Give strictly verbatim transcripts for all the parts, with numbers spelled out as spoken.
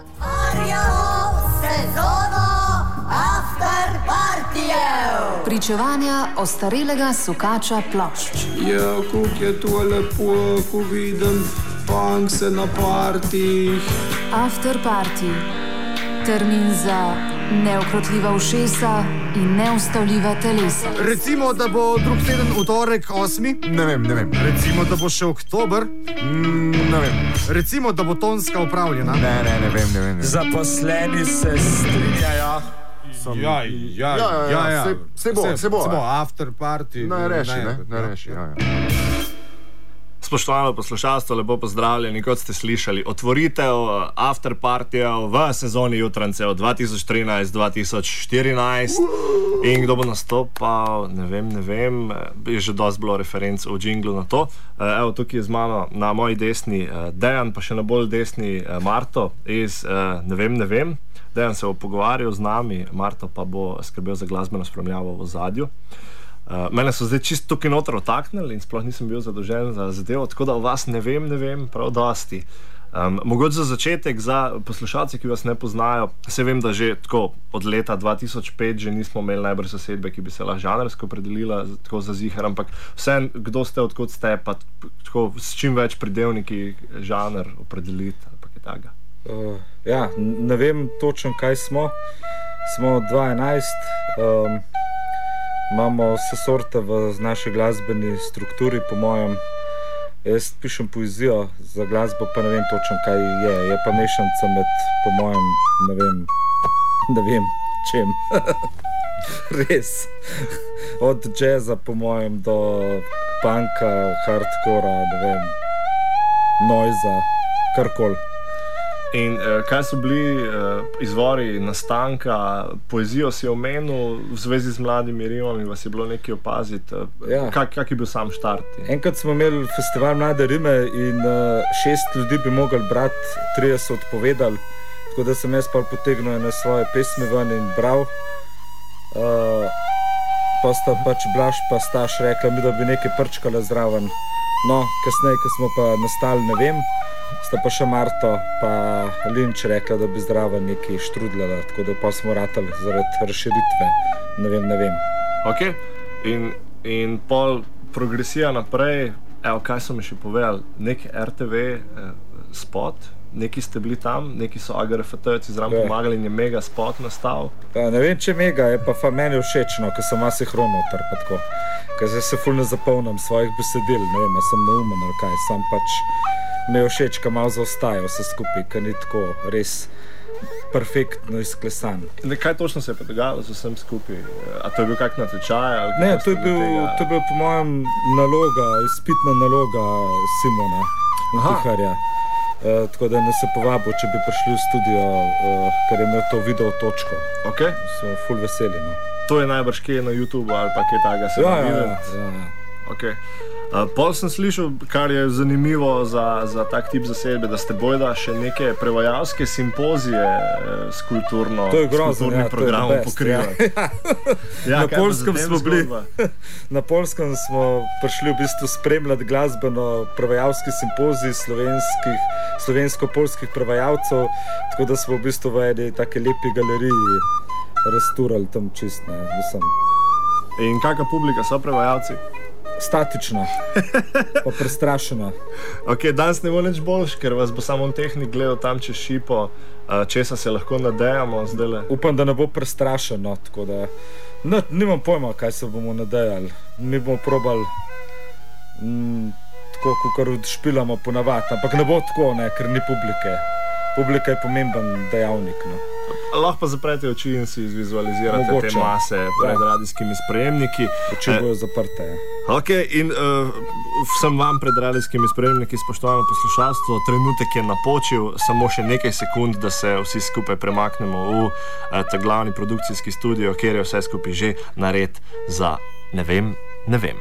Pričevanja ostarelega sukača plošč. Ja, kako je to lepo, ko vidim punkse na partijih. After party. Termin za neukrotljiva ušesa in neustavljiva telesa. Recimo, da bo drug teden v torek osmi, ne vem, ne vem. Recimo, da bo še oktober, mm, ne vem. Recimo, da bo tonska upravljena. Ne, ne, ne vem, ne vem. Ne. Zaposleni se strinjajo. Sam... Ja, ja, ja, ja, ja, ja. Se, se bo, se, se bo. Se bo, after party. Ne reši, ne, ne reši, ja, ja. Spoštovano poslušalstvo, lepo pozdravljeni, kot ste slišali, otvoritev after partijev v sezoni jutrancev dva tisoč trinajst dva tisoč štirinajst. In kdo bo nastopal, ne vem, ne vem, je že dosti bilo referenc v džinglu na to. Evo, tukaj je z mano na moji desni Dejan, pa še na bolj desni Marto iz ne vem, ne vem. Dejan se bo pogovarjal z nami, Marto pa bo skrbel za glasbeno spremljavo v ozadju. Uh, mene so zdaj čisto tukaj noter otaknili in sploh nisem bil zadolžen za zadevo, tako da o vas ne vem, ne vem, prav dosti. Um, mogoče za začetek, za poslušalce, ki vas ne poznajo, se vem, da že tako od leta dva tisoč pet že nismo imeli najbrž zasedbe, ki bi se lahko žanrsko opredelila tako za zihar, ampak vse, kdo ste, odkot ste, pa tako s čim več pridevniki žanr opredeliti, ali pa kaj takega. Uh, ja, ne vem točno, kaj smo. Smo dva enajst, um, imamo vse sorte v naši glasbeni strukturi, po mojem. Jaz pišem poezijo, za glasbo pa ne vem točno, kaj je. Je pa mešanca med, po mojem, ne vem, ne vem čem. Res. Od džeza, po mojem, do punka, hardcora, ne vem, noiza, karkoli. In uh, kaj so bili uh, izvori nastanka? Poezijo si omenil v zvezi z mladimi rimami, vas je bilo nekaj opaziti. Uh, ja. kak, kak je bil sam štart? Enkrat smo imeli festival Mlade rime in uh, šest ljudi bi mogli brati, trije so odpovedali, tako da sem jaz pa potegnil ene svoje pesmi ven in bral. Uh, pa sta pač Blaž pa Staš rekla mi, da bi nekaj prčkala zraven. No, kasneje, ko smo pa nastali, ne vem, sta pa še Marto pa Linč rekla, da bi zdrava nekaj štrudljala, tako da pa smo ratali zaradi razširitve, ne vem, ne vem. Ok, in, in pol progresija naprej, evo, kaj so mi še povedali, nek R T V eh, spot, neki ste bili tam, neki so A G R F T-jci zraven pomagali in je mega spot nastal. Ja, ne vem, če mega, je pa fa meni všečno, ko sem asinhron noter, pa tako. Ker se ful ne zapolnim svojih besedil, ne vem, sem neumen ali kaj, sam pač me je všeč, ko malo zaostaja vse skupaj, ker ni tako res perfektno izklesan. Ne, kaj točno se je pa dogajalo z vsem skupaj? A to je bil kak natečaj? Ali ne, to je, bil, to je bil po mojem naloga, izpitna naloga Simona in Tiharja. Uh, tako da nas je povabil, če bi prišli v studio, uh, ker je imel to video točko. Okay. So ful veseli, no. To je najbrž kje na YouTube ali pa kje takega se ja, ja, ja, ja. Okay. Uh, pol sem slišal, kar je zanimivo za, za tak tip zasedbe, da ste bojda še neke prevajalske simpozije eh, s kulturno, to je grozno, s kulturnim ja, programom pokrivati. Ja. Ja, na Poljskem smo bili, na Poljskem smo prišli v bistvu spremljati glasbeno prevajalski simpozij slovenskih, slovensko-poljskih prevajalcev, tako da smo v bistvu v eni take lepi galeriji rasturali tam čist, ne, mislim. In kakšna publika so prevajalci? Statična, pa prestrašena. Ok, danes ne bo nič boljš, ker vas bo samo tehnik gledal tam čez šipo, česa se lahko nadejamo zdajle. Upam, da ne bo prestrašeno, tako da no, nimam pojma, kaj se bomo nadejali. Mi bomo probali mm, tako, kakor špilamo ponavadi, ampak ne bo tako, ne, ker ni publike. Publika je pomemben dejavnik, no. Lahko pa zaprete oči in si vizualizirate Mogoče. Te mase pred ja. radijskimi sprejemniki. Oči eh, bojo zaprte, ja. Ok, in uh, vsem vam pred radijskimi sprejemniki, spoštovano poslušalstvo, trenutek je napočil, samo še nekaj sekund, da se vsi skupaj premaknemo v uh, ta glavni produkcijski studio, kjer je vse skupaj že nared za ne vem, ne vem.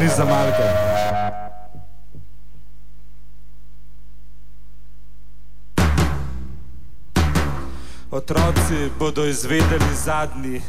za malke. Otroci bodo izvedeli zadnji.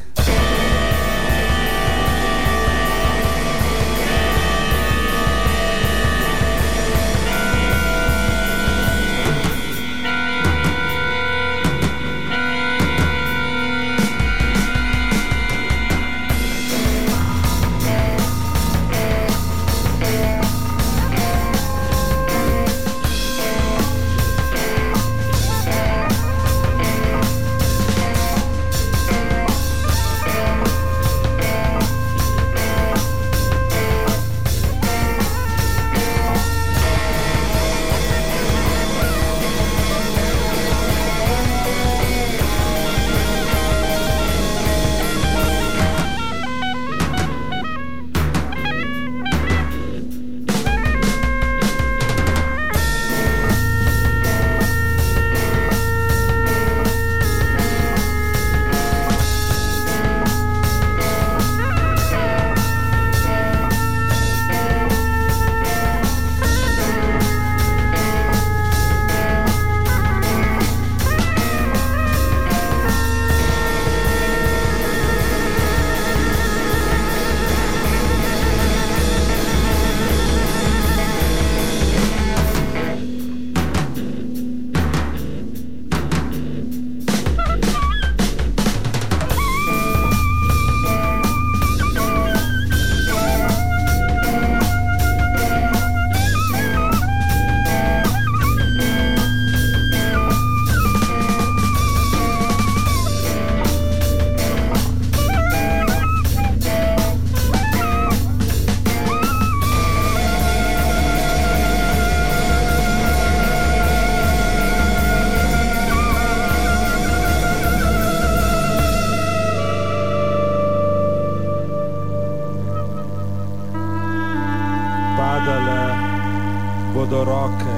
bodo roke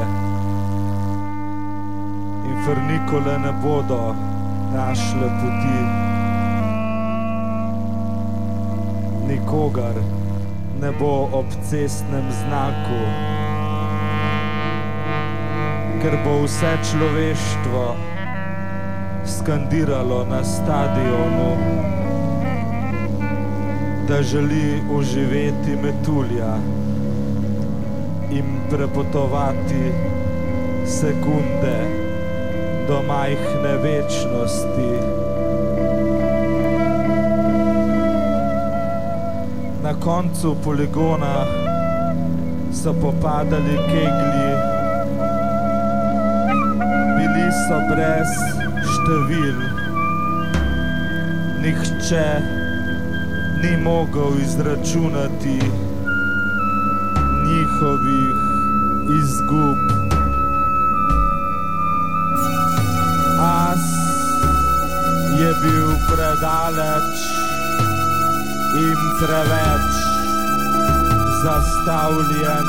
in frnikole ne bodo našle poti. Nikogar ne bo ob cestnem znaku, ker bo vse človeštvo skandiralo na stadionu, da želi oživeti metulja in prepotovati sekunde do majhne večnosti. Na koncu poligona so popadali keglji, bili so brez števil, nihče ni mogel izračunati njihovih izgub. As je bil predaleč in preveč zastavljen.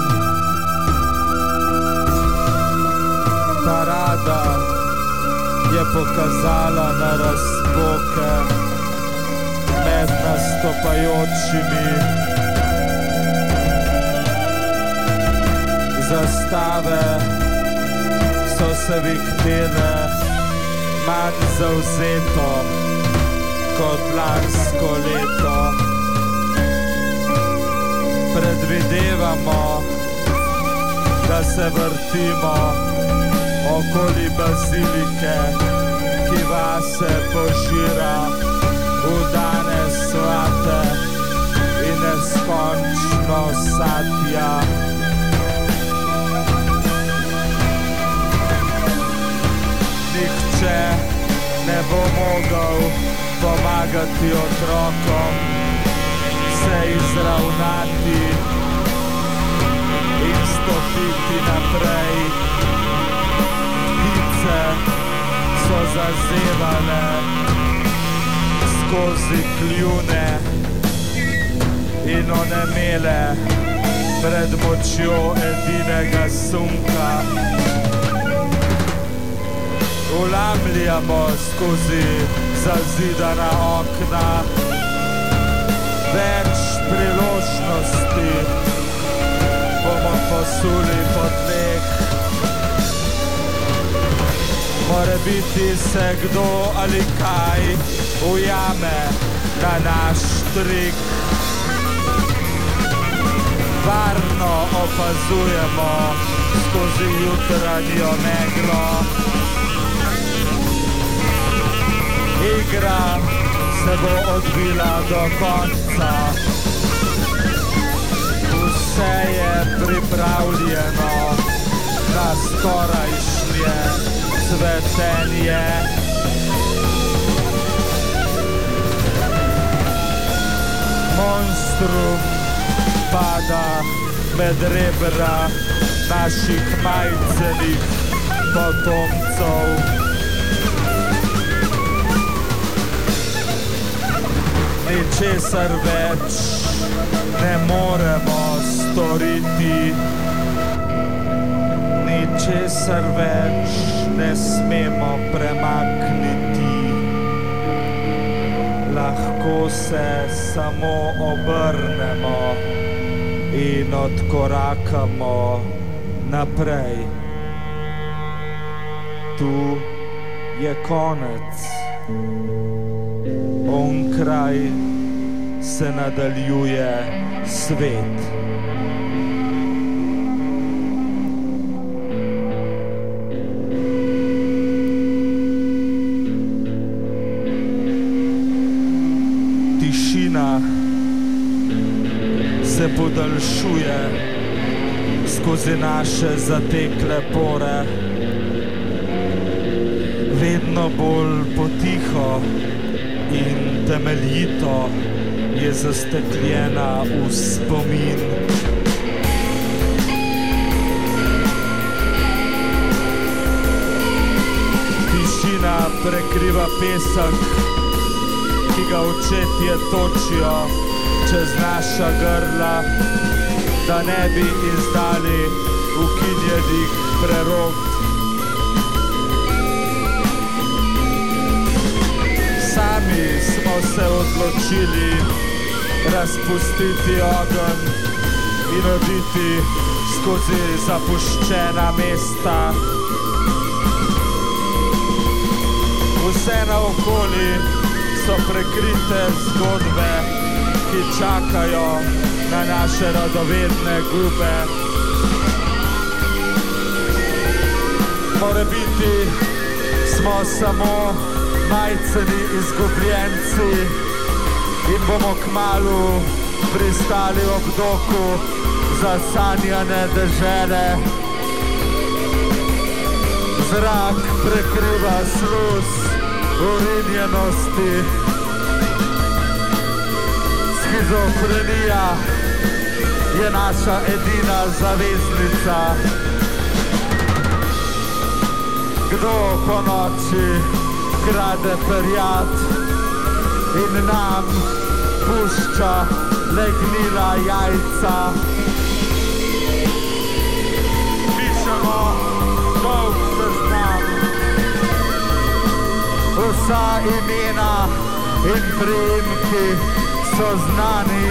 Parada je pokazala na razpoke med nastopajočimi. Zastave so se vihtele manj zavzeto kot lansko leto. Predvidevamo, da se vrtimo okoli bazilike, ki vase požira udane svate in neskončno satja. Nihče ne bo mogel pomagati otrokom se izravnati in stopiti naprej. Ptice so zazevale skozi kljune in onemele pred močjo edinega sunka. Vlamljamo skozi zazidana okna, več priložnosti posuli po tleh. Mora biti se kdo ali kaj ujame na naš trik. Varno opazujemo skozi jutranjo meglo. Igra se bo odvila do konca. Vse je pripravljeno na skorajšnje cvetenje. Monstrum pada med rebra naših majcenih potomcev. Ničesar več ne moremo storiti, ničesar več ne smemo premakniti. Lahko se samo obrnemo in odkorakamo naprej. Tu je konec. Onkraj se nadaljuje svet. Tišina se podaljšuje skozi naše zatekle pore. Vedno bolj potiho in temeljito je zastekljena v spomin. Tišina prekriva pesek, ki ga očetje točijo čez naša grla, da ne bi izdali ukinjenih prerok. Sami smo se odločili razpustiti ogenj in oditi skozi zapuščena mesta. Vse naokoli so prekrite zgodbe, ki čakajo na naše radovedne gube. Morebiti smo samo majceni izgubljenci in bomo kmalu pristali ob doku zasanjane dežele. Zrak prekriva sluz urinjenosti. Schizofrenija je naša edina zaveznica. Kdo po noči krade perjad in nam pušča legnila jajca. Pišemo dolg seznam, vsa imena in priimki so znani.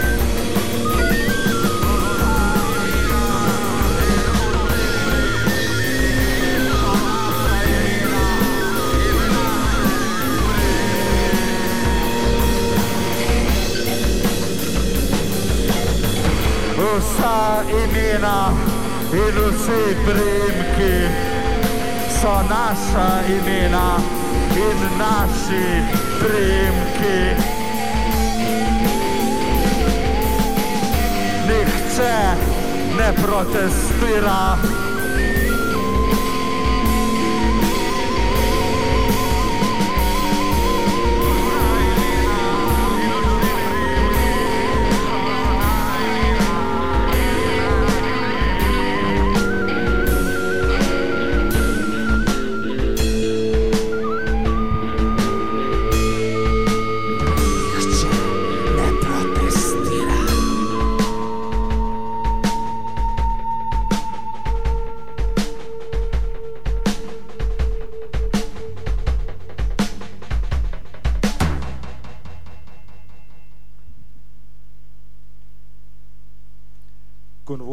Vsa imena in vsi priimki so naša imena in naši priimki. Nihče ne protestira.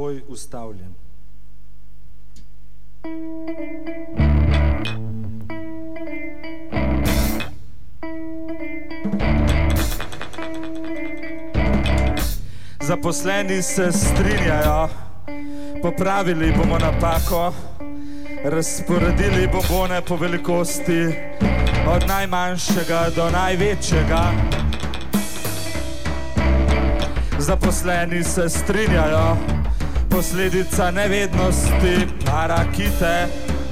seboj ustavljen. Zaposleni se strinjajo, popravili bomo napako, razporedili bombone po velikosti od najmanjšega do največjega. Zaposleni se strinjajo, posledica nevednosti parakite.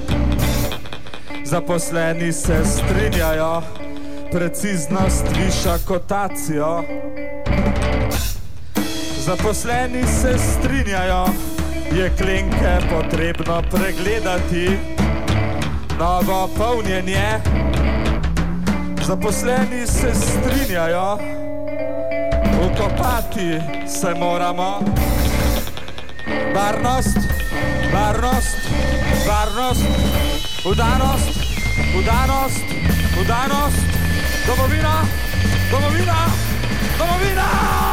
Zaposleni se strinjajo, preciznost viša kotacijo. Zaposleni se strinjajo, jeklenke potrebno pregledati, novo polnjenje. Zaposleni se strinjajo, ukopati se moramo. Varnost, varnost, varnost, vdanost, vdanost, vdanost, domovina, domovina, domovina!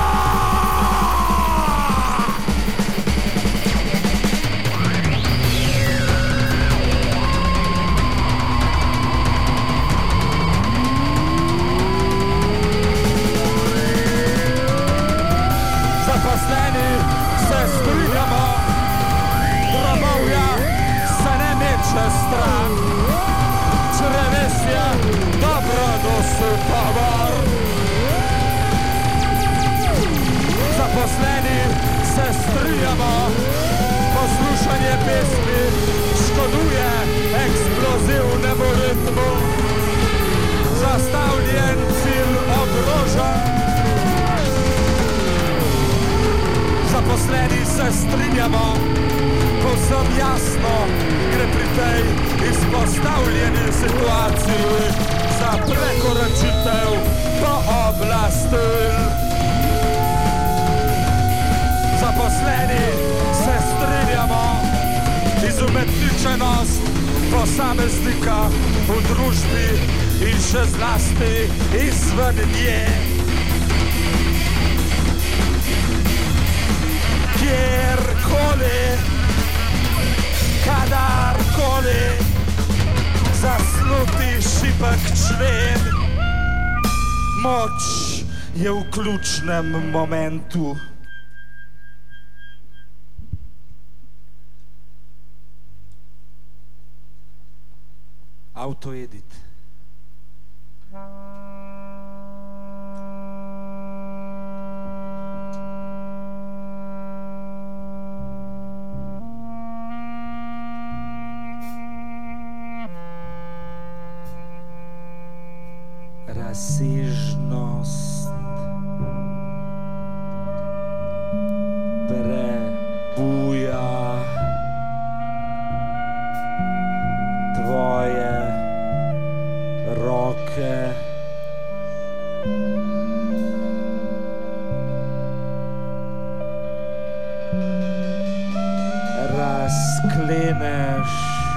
Zaposleni se strinjamo, drobovja se ne meče stran, črevesje dobro nosi tovor. Zaposleni se strinjamo, poslušanje pesmi škoduje eksplozivnemu ritmu, zastavljen cilj ogroža. Zaposleni se strinjamo, povsem jasno gre pri tej izpostavljeni situaciji za prekoračitev pooblastil. Zaposleni se strinjamo, izumetničenost posameznika v družbi in še zlasti izven nje. Kjerkoli, kadarkoli zasluti šipek člen, moč je v ključnem momentu. Autoedit. Razsežnost prebuja tvoje roke. Razkleneš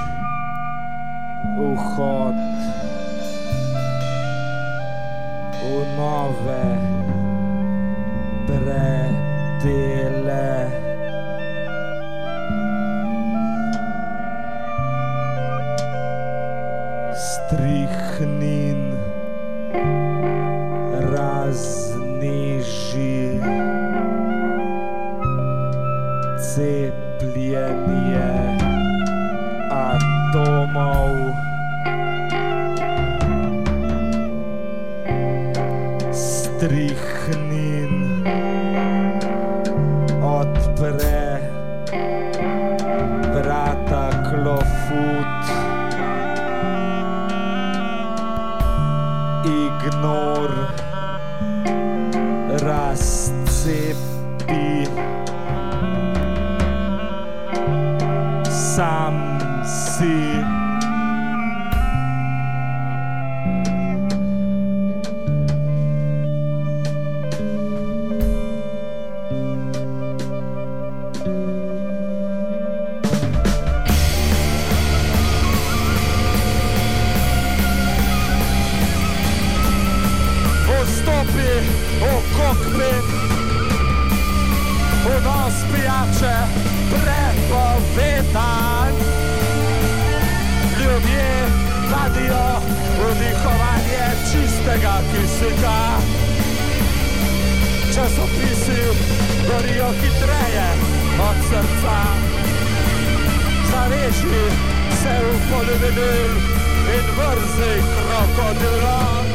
vhod v nove predele. Strihnin razneži cepljenje atomov. Strihnin odpre vrata klofut. Ignor razcepi. Sam si. Vstopi v kokpit, v nos pijače. čistega kisika. Časopisi gorijo hitreje od srca. Zaveži se v polivinil in vrzi krokodilom.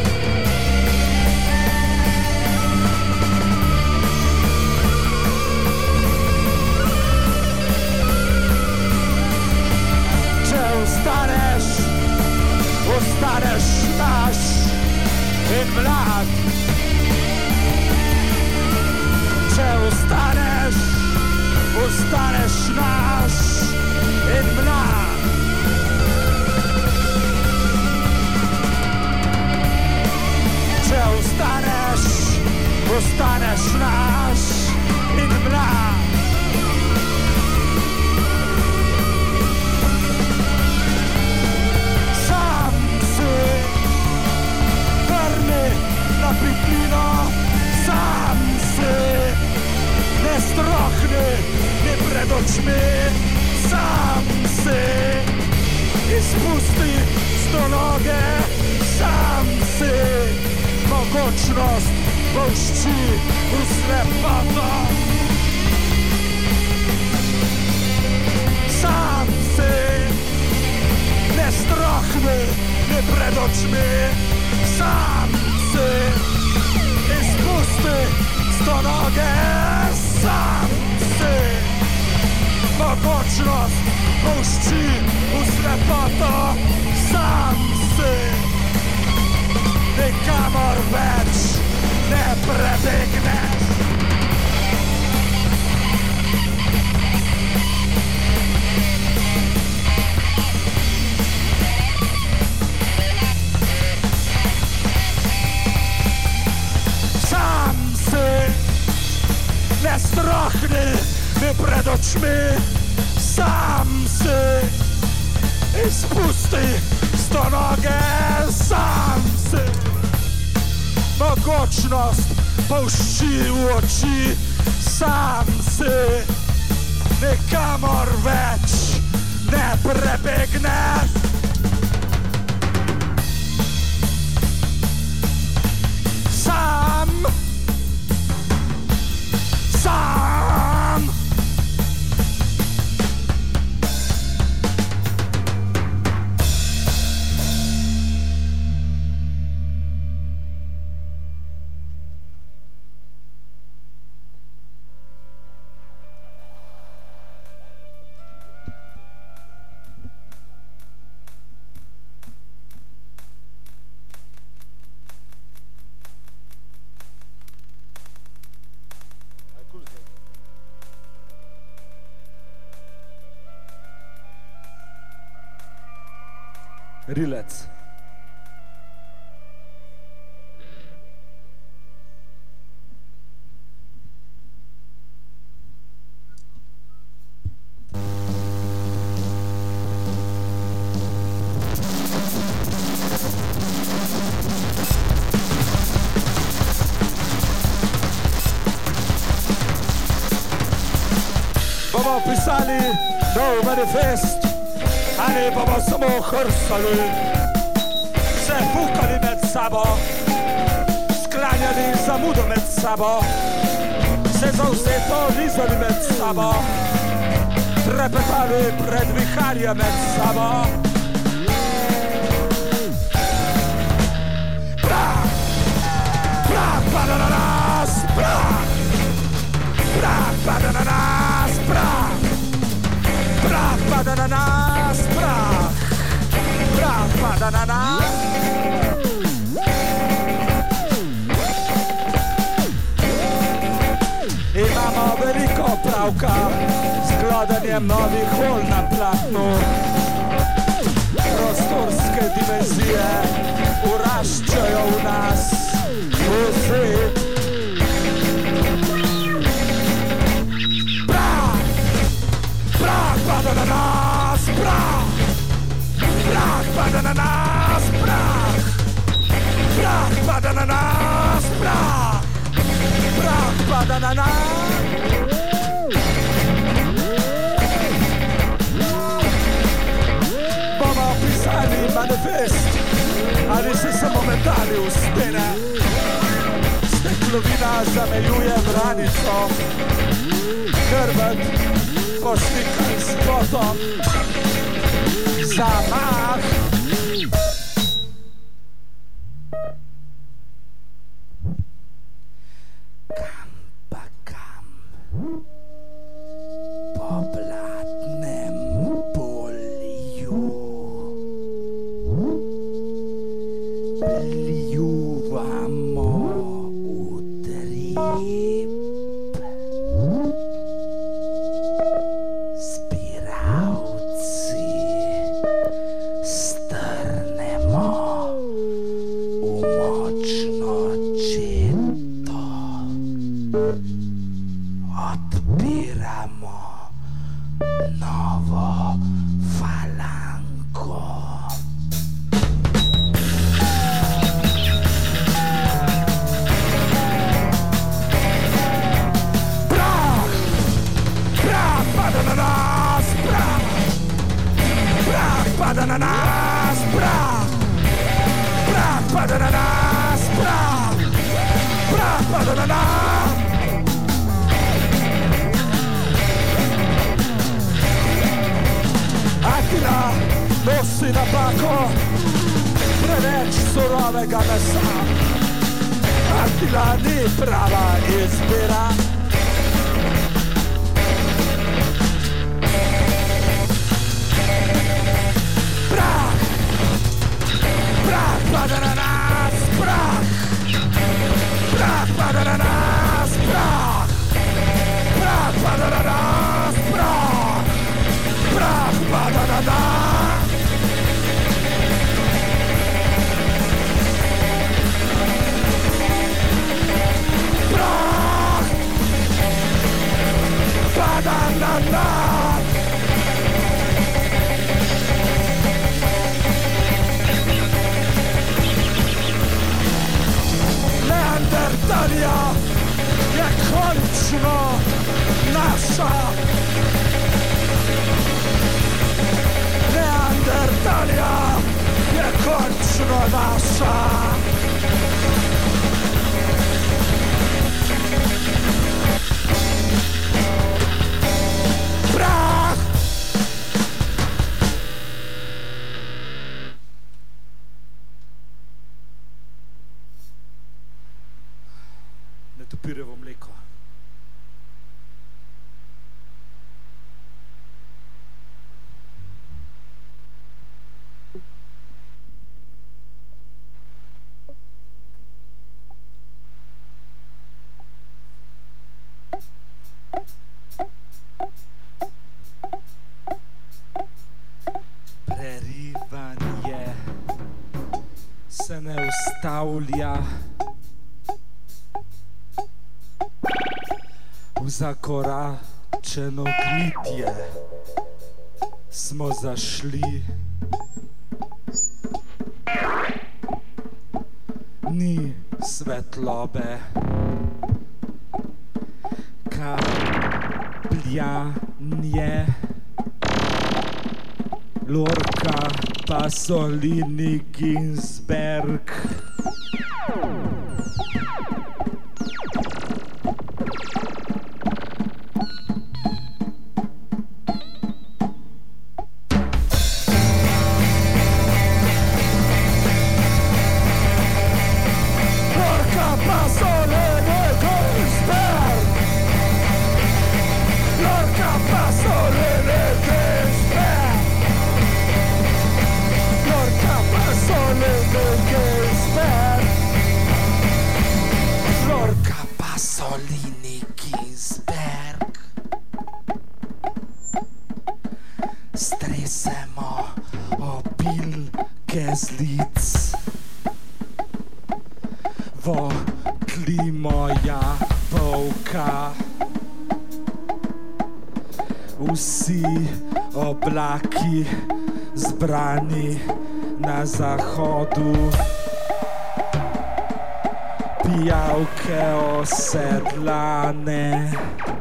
Če ostaneš, ostaneš naš in mlad. Če ostaneš, ostaneš naš in mlad. Če ostaneš, ostaneš naš in mlad. Sam si vrni na pitlino, sam si ne strohni ni pred očmi, sam si izpusti sto noge, sam si mogočnost pušči v slepoto. Sam si ne strohni ni pred očmi, sam si izpusti sto noge, sam si mogočnost pušči v slepoto. Sam si nikamor več ne prebegneš. Sam si ne strohni ni pred očmi, sam si izpusti sto noge, sam si mogočnost pušči v oči, sam si nikamor več ne prebegneš. Sam, sam. Rilec. Bomo pisali nov manifest, ali bomo samo hrsali, se fukali med sabo, sklanjali zamudo med sabo, se zavzeto nizali med sabo, trepetali pred viharjem med sabo. Prah, prah pada na nas, prah, prah pada na nas, prah, prah pada na nas, prah, prah pada na nas. Imamo veliko opravka z gladanjem novih hol na platnu. Prostorske dimenzije uraščajo v nas vsi. Prah, prah pada na nas, prah, prah pada na nas, prah, prah pada na nas, prah, prah pada na nas. Bomo pisali manifest, ali se samo metali v stene. Steklovina zamejuje branico, hrbet poslikaj s potom, zamah. Kam pa kam, po blatnem polju, pljuvamo utrip, zbiravci strnemo v močno četo, odpiramo novo falango. Prah, prah pada na nas, prah, prah pada na nas, prah, prah pada na nas, prah, prah pada na nas. Attila nosi napako, preveč surovega mesa. Attila ni prava izbira. Prah, prah pada na nas, prah, prah pada na nas, prah, prah pada na nas, prah, prah pada na nas. Prah pada na nas. Neandertalija je končno naša. Neandertalija je končno naša. Prah! Netopirevo mleko. Prerivanje se ne ustavlja. V zakoračeno gnitje smo zašli. Ni svetlobe, kapljanje, Lorca, Pasolini, Ginsberg. Stresemo opilke z lic, vokli moja polka. Vsi oblaki zbrani na zahodu, pijavke osedlane,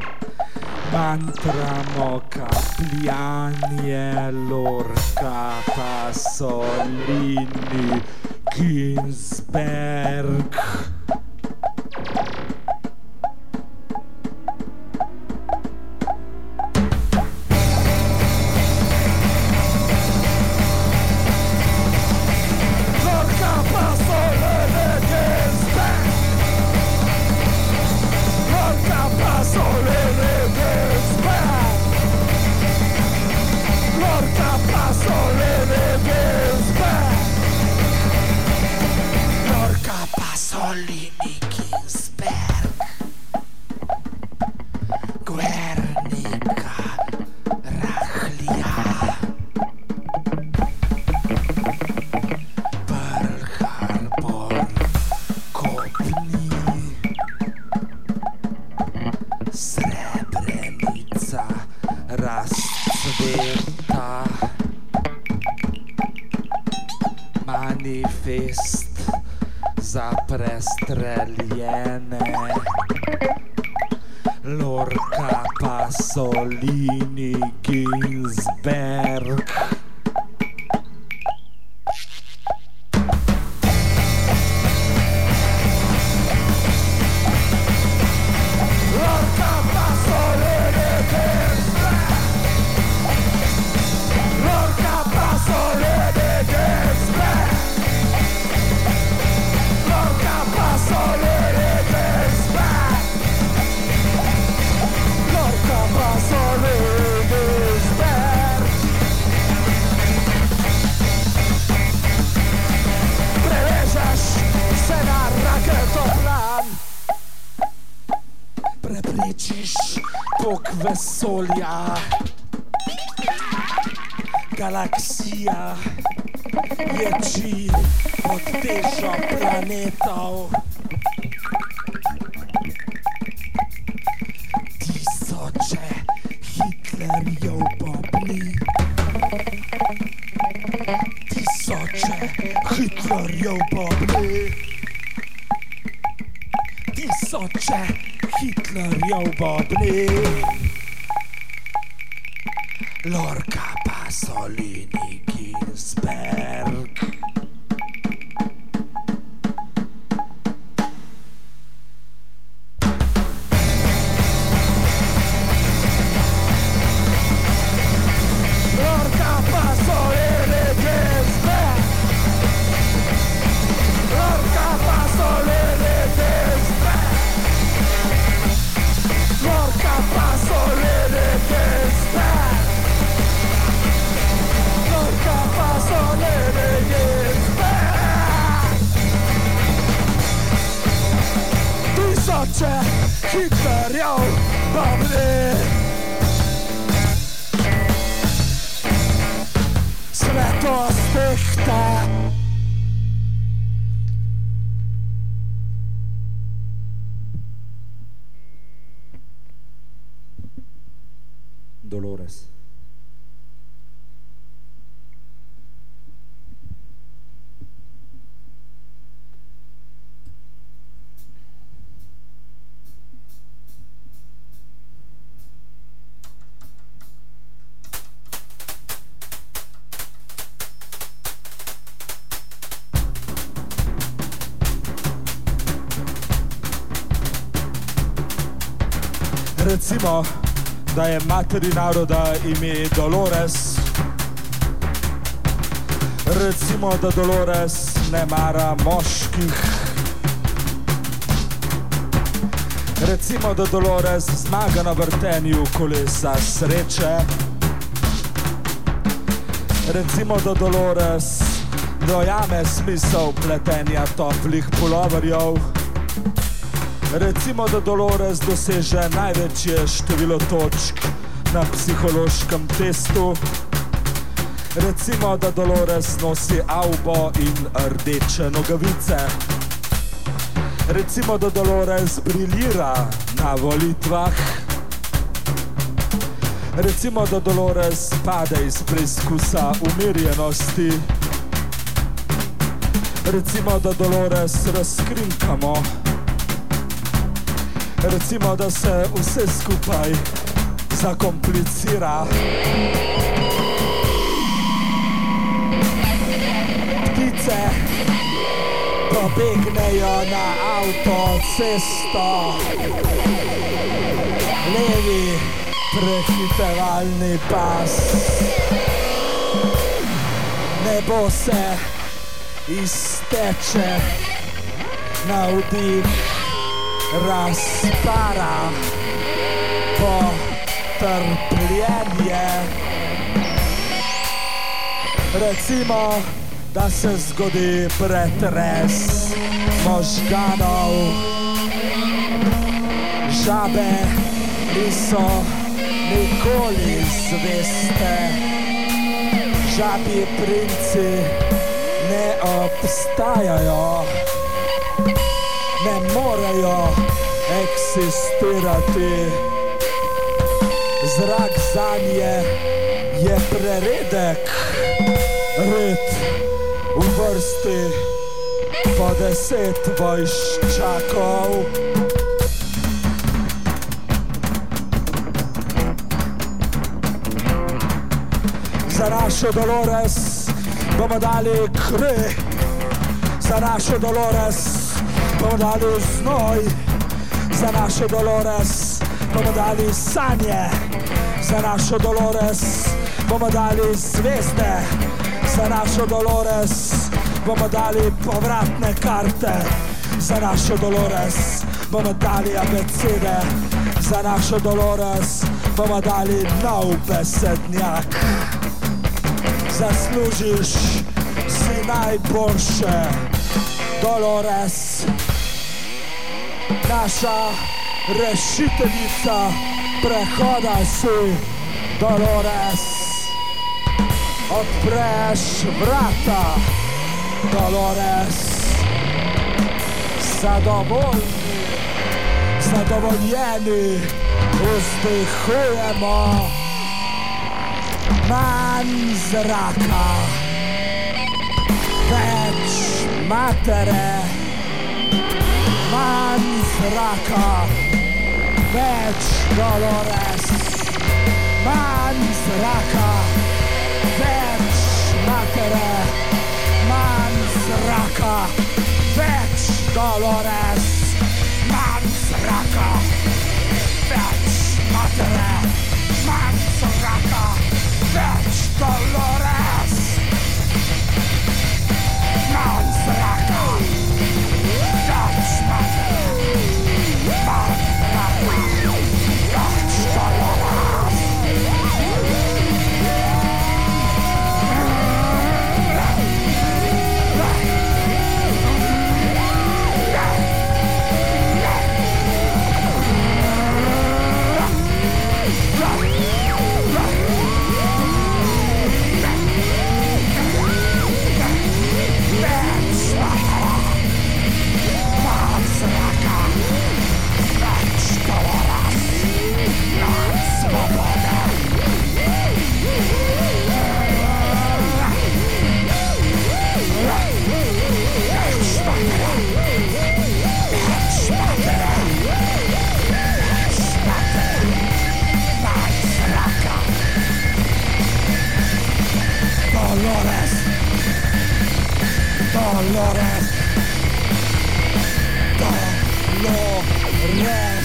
mantramo kapljanje, Lorca, Pasolini, Ginsberg. Manifest za prestreljene, Lorca, Pasolini, Ginsberg. Preprečiš tok vesolja, galaksija ječi pod težo planetov. Tisoče Hitlerjev bobni, tisoče Hitlerjev bobni, tisoče Hitlerjev bobni, Lorca, Pasolini, Ginsberg. Lorca, Pasolini, Ginsberg. Lorca, Pasolini, Ginsberg. Lorca, Pasolini, Ginsberg. Lorca, Pasolini, Ginsberg. Tisoče Hitlerjev bobni, svetost tehta. Dolores. Recimo, da je materi naroda ime Dolores. Recimo, da Dolores ne mara moških. Recimo, da Dolores zmaga na vrtenju kolesa sreče. Recimo, da Dolores dojame smisel pletenja toplih puloverjev. Recimo, da Dolores doseže največje število točk na psihološkem testu. Recimo, da Dolores nosi avbo in rdeče nogavice. Recimo, da Dolores briljira na volitvah. Recimo, da Dolores pade iz preizkusa umirjenosti. Recimo, da Dolores razkrinkamo. Recimo, da se vse skupaj zakomplicira. Ptice pobegnejo na avtocesto. Levi prehitevalni pas. Nebo se izteče, navdih razpara, potrpljenje. Recimo, da se zgodi pretres možganov. Žabe niso nikoli zveste. Žabji princi ne obstajajo, ne morejo eksistirati. Zrak zanje je preredek, red v vrsti po deset vojščakov. Za našo Dolores bomo dali kri, za našo Dolores bomo dali znoj, za našo Dolores bomo dali sanje, za našo Dolores bomo dali zvezde, za našo Dolores bomo dali povratne karte, za našo Dolores bomo dali abecede, za našo Dolores bomo dali nov besednjak. Zaslužiš si najboljše, Dolores, naša rešiteljica prehoda si, Dolores. Odpreš vrata, Dolores. Zadovoljni, zadovoljeni vzdihujemo. Manj zraka, več matere. Manj zraka, več Dolores. Manj zraka, več matere. Manj zraka, več Dolores. Manj zraka, več matere. Manj zraka, več Dolores. Manj zraka, več matere. Manj zraka, več Dolores. Dolores, Dolores, Dolores.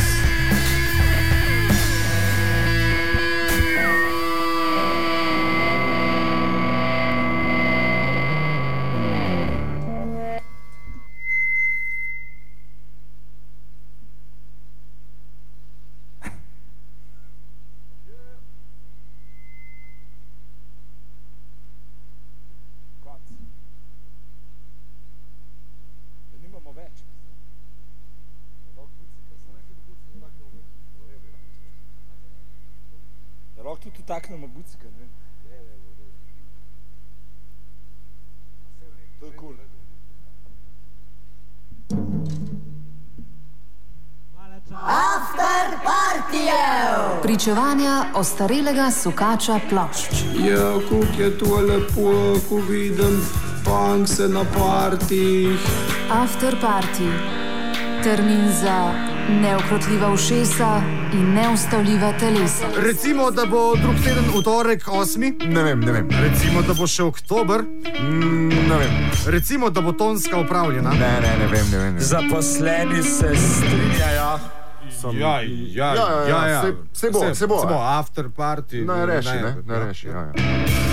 Lahko tudi utaknemo bucika, ne vem. To je cool. After partijev! Pričevanja ostarelega sukača plošč. Ja, kuk je to lepo, ko vidim punkse na partijih. After party. Termin za neukrotljiva ušesa in neustavljiva telesa. Recimo, da bo drug teden v torek osmi, ne vem, ne vem. Recimo, da bo še oktober, mm, ne vem. Recimo, da bo tonska upravljena. Ne, ne, ne vem, ne vem. Ne vem. Zaposleni se strinjajo. Ja, ja, Ja, ja, ja, ja, ja. se- se bo, se bo, Se bo ja. after party. Ne reši, ne, ne reši. Ja, ja.